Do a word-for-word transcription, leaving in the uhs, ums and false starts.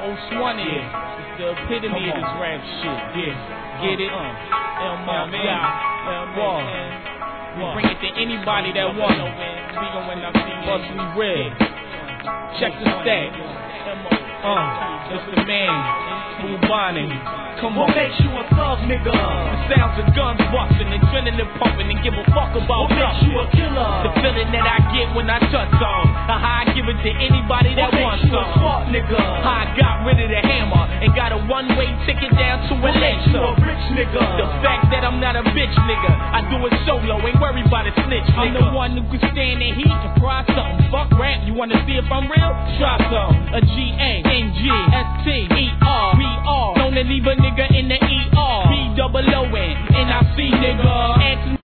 Swanee. Yeah. It's the epitome of this rap shit. Yeah. Get it? Uh, El Mom, we bring it to anybody that wants it. Bust me red. Check the stack. Uh, it's the man, Bubani. Come on. What makes you a thug, nigga? The sounds of guns busting, adrenaline pumping, and give a fuck about what makes you a killer? The feeling that I get when I touch on. How I give it to anybody that what wants some. Smart nigga. How I got rid of the hammer and got a one-way ticket down to a laser. A rich nigga. The fact that I'm not a bitch nigga. I do it solo, ain't worried about a snitch nigga. I'm the one who can stand the heat and fry something. Fuck rap, you wanna see if I'm real? Try some. A G A N G S T E R. We are. Don't leave a nigga in the E R. B double O N N I C nigga.